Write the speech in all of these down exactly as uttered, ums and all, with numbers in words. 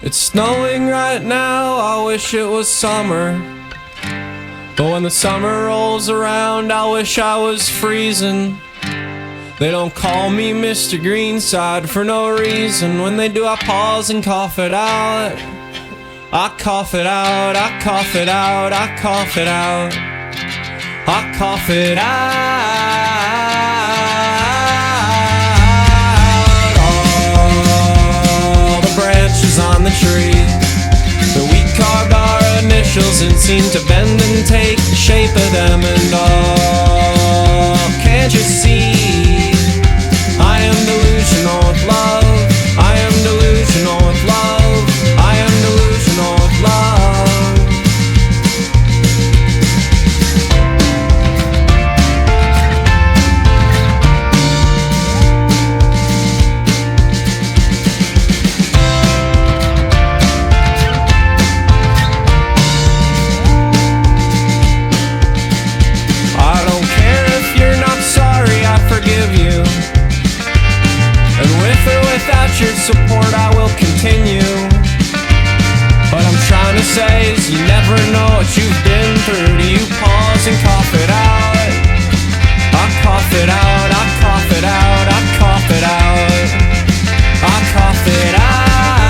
It's snowing right now, I wish it was summer. But when the summer rolls around, I wish I was freezing. They don't call me Mister Greenside for no reason. When they do, I pause and cough it out. I cough it out, I cough it out, I cough it out. I cough it out. All the branches on the tree, that we carved our initials and seemed to bend and take the shape of them. And all, can't you see? I am delusional with love. I am delusional with love. I am delusional with love. I don't care if you're not sorry, I forgive you. And with or without your support, I will continue. What I'm trying to say is you never know what you've been through. Do you pause and cough it out? I cough it out, I cough it out, I cough it out. I cough it out.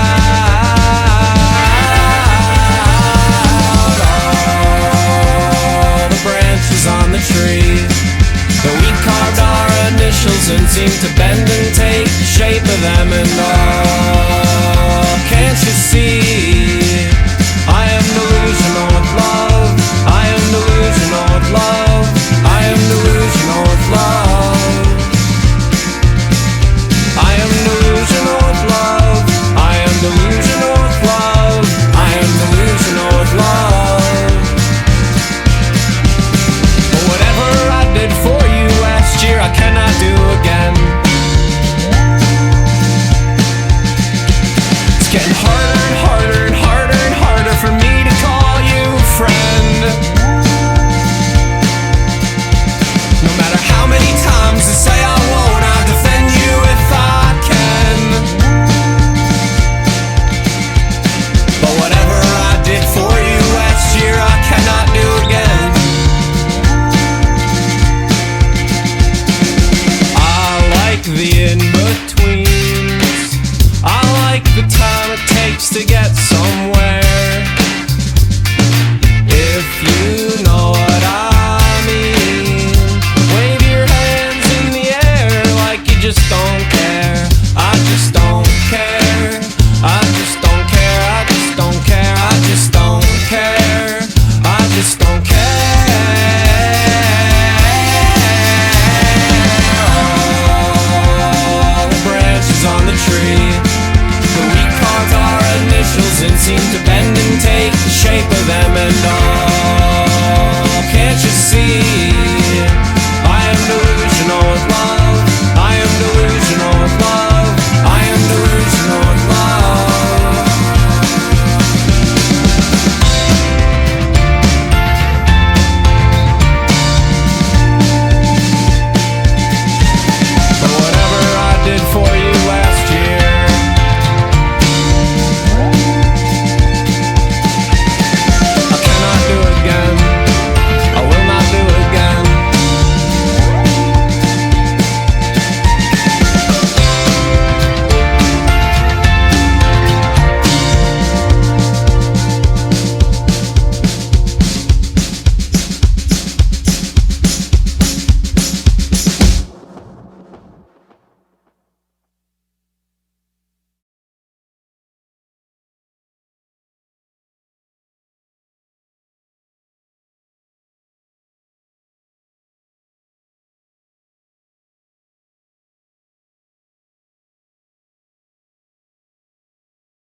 All the branches on the tree, that we carved our initials and seemed to bend and take the shape of them. And all, can't you see? I am delusional with love. I am delusional with love. I am delusional with love. I am delusional with love. I am delusional with love. I am delusional with love. But whatever I did for you last year, I cannot do again. It's getting harder and harder and harder and harder for me to call you friend. No matter how many times I say I won't, I'll defend you if I can. But whatever I did for you last year, I cannot do again. I like the in-betweens. I like the time it takes to get somewhere. If you know what I mean, wave your hands in the air like you just don't care. I just don't care. I just don't care. I just don't care. I just don't care. I just don't care. All the branches on the tree, that we carved our initials and seemed to